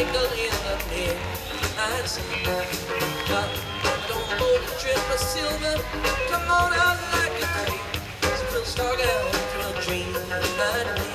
twinkle in the midnight sun. Don't hold a drip of silver, come on out like a creep. We'll start out to a dream night wind.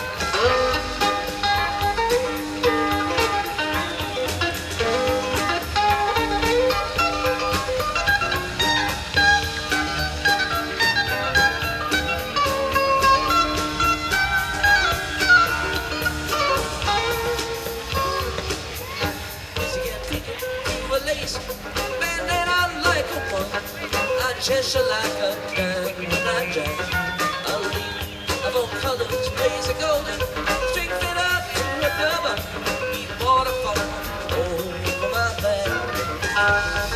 Bending out like a one, I Cheshire like a diamond I jack. A leaf of all colors, blaze golden, string fit up to a double, deep waterfall over my back.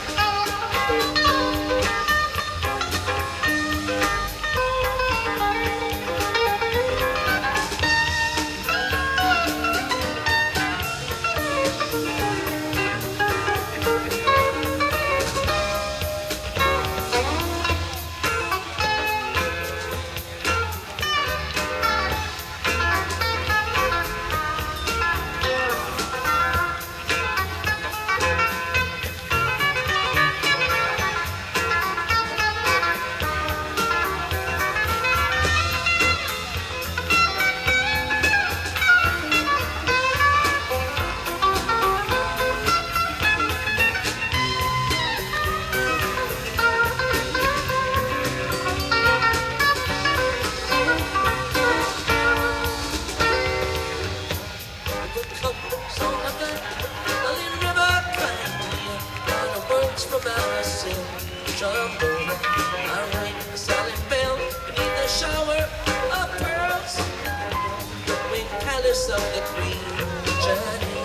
From out trombone, I ring the silent bell beneath a shower of pearls, with callous of the green Chinese.